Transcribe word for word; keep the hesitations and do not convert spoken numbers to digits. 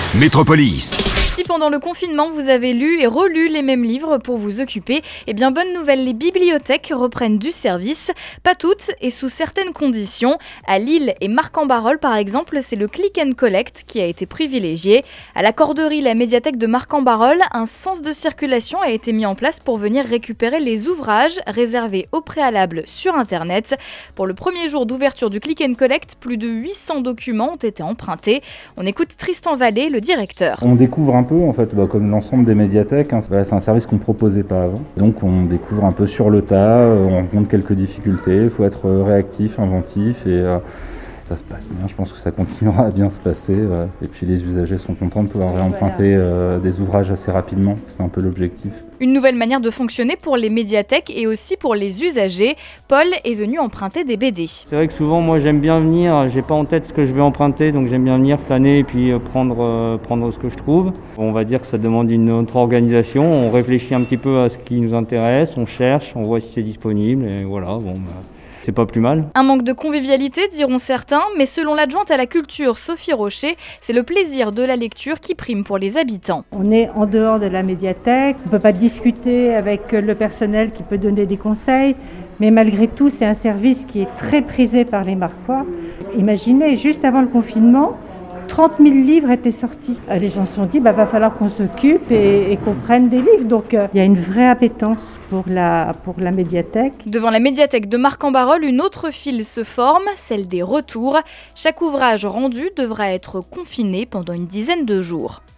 Métropolis. Si pendant le confinement vous avez lu et relu les mêmes livres pour vous occuper, eh bien bonne nouvelle, les bibliothèques reprennent du service. Pas toutes et sous certaines conditions. À Lille et Marcq-en-Barœul par exemple, c'est le click and collect qui a été privilégié. À la Corderie, la médiathèque de Marcq-en-Barœul, un sens de circulation a été mis en place pour venir récupérer les ouvrages réservés au préalable sur internet. Pour le premier jour d'ouverture du click and collect, plus de huit cents documents ont été empruntés. On écoute Tristan Vallée, le directeur. On découvre un peu en fait, bah, comme l'ensemble des médiathèques, hein, c'est un service qu'on ne proposait pas avant. Donc on découvre un peu sur le tas, euh, on rencontre quelques difficultés, il faut être réactif, inventif et euh, ça se passe bien, je pense que ça continuera à bien se passer. Euh, et puis les usagers sont contents de pouvoir réemprunter euh, des ouvrages assez rapidement, c'est un peu l'objectif. Une nouvelle manière de fonctionner pour les médiathèques et aussi pour les usagers. Paul est venu emprunter des B D. C'est vrai que souvent moi j'aime bien venir, j'ai pas en tête ce que je vais emprunter, donc j'aime bien venir flâner et puis prendre, euh, prendre ce que je trouve. On va dire que ça demande une autre organisation, on réfléchit un petit peu à ce qui nous intéresse, on cherche, on voit si c'est disponible et voilà, bon bah, c'est pas plus mal. Un manque de convivialité diront certains, mais selon l'adjointe à la culture Sophie Rocher, c'est le plaisir de la lecture qui prime pour les habitants. On est en dehors de la médiathèque, on ne peut pas discuter avec le personnel qui peut donner des conseils, mais malgré tout c'est un service qui est très prisé par les Marquois. Imaginez, juste avant le confinement, trente mille livres étaient sortis. Les gens se sont dit, bah, va falloir qu'on s'occupe et, et qu'on prenne des livres. Donc euh, il y a une vraie appétence pour la, pour la médiathèque. Devant la médiathèque de Marcq-en-Barœul, une autre file se forme, celle des retours. Chaque ouvrage rendu devra être confiné pendant une dizaine de jours.